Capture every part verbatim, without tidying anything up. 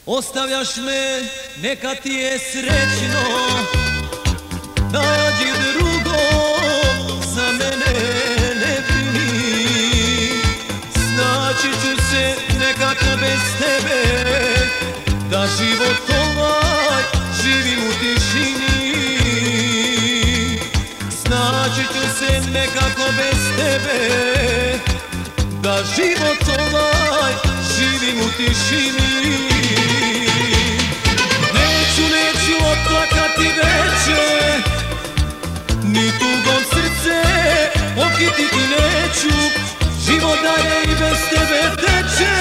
Ostavljaš me, neka ti je srećno, nađi drugo, za mene ne brini. Snaći ću se nekako bez tebe, da život ovaj živim u tišini. Snaći ću se nekako bez tebe, da život ovaj živim u tišini. Neću, neću oplakati veće, ni tugom srce okititi neću. Život dalje i bez tebe teče.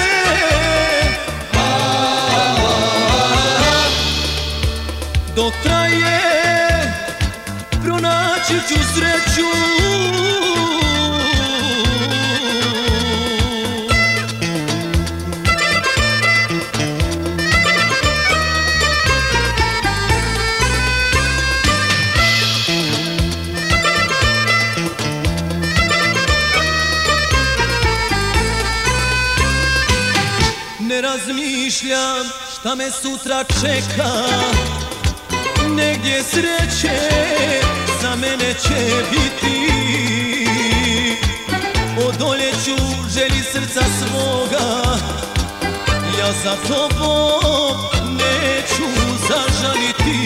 Dok traje, pronaći ću sreću. Ne razmišljam šta me sutra čeka, negdje sreće za mene će biti. Odoljeću želji srca svoga, ja za tobom neću zažaliti.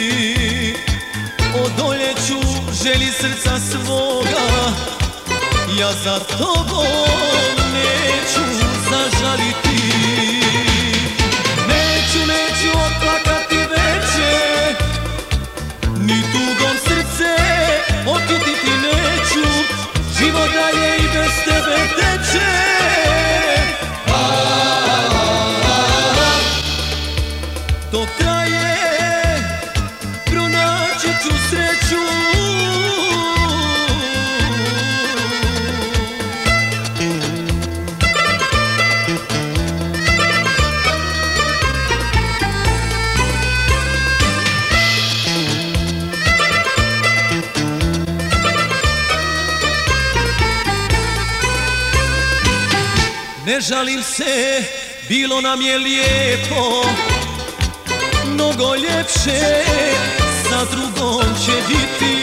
Odoljeću želji srca svoga, ja za tobom neću zažaliti. Neću, neću oplakati veće, ni tugom srce okititi neću. Život dalje i bez tebe teče. Dok traje, pronaći ću sreću. Ne žalim se, bilo nam je lijepo, mnogo ljepše sa drugom će biti.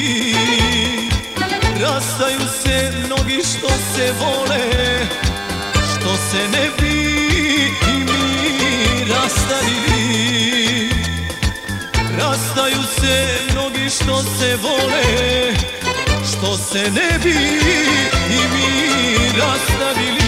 Rastaju se mnogi što se vole, što se ne bi i mi rastavili. Rastaju se mnogi što se vole, što se ne bi i mi rastavili.